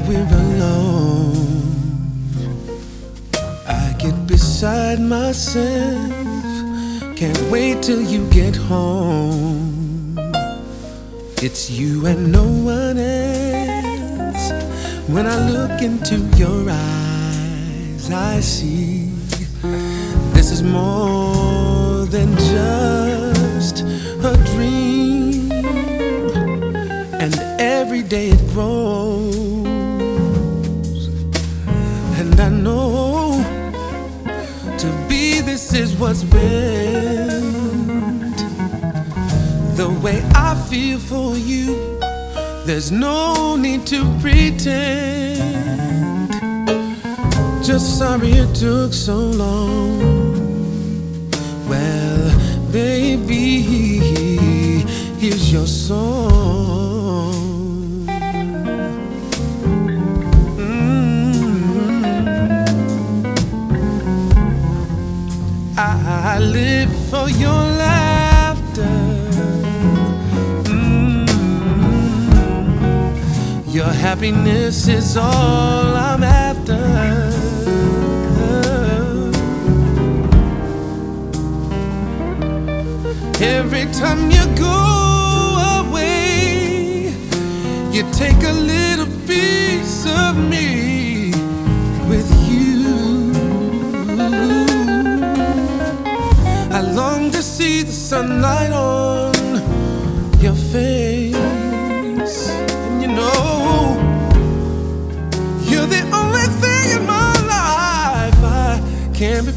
we're alone, I get beside myself. Can't wait till you get home. It's you and no one else. When I look into your eyes, I see this is more than just a dream. And every day it grows, and I know to be this is what's meant. The way I feel for you, there's no need to pretend. Just sorry it took so long. Well, baby, here's your song. I live for your laughter. Your happiness is all I'm after. Every time you go away, you take a little piece of me with you. I long to see the sunlight on your face, and you know you're the only thing in my life I can't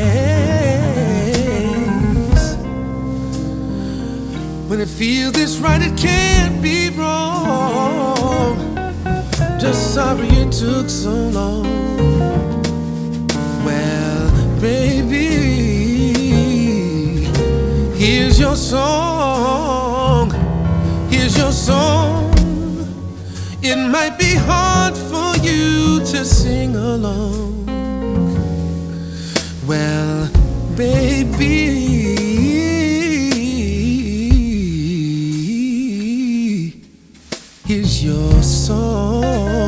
replace. When it feels this right, it can't be wrong. Just sorry it took so long. Well, baby, here's your song. Here's your song. It might be hard for you to sing along. Well, baby, here's your song.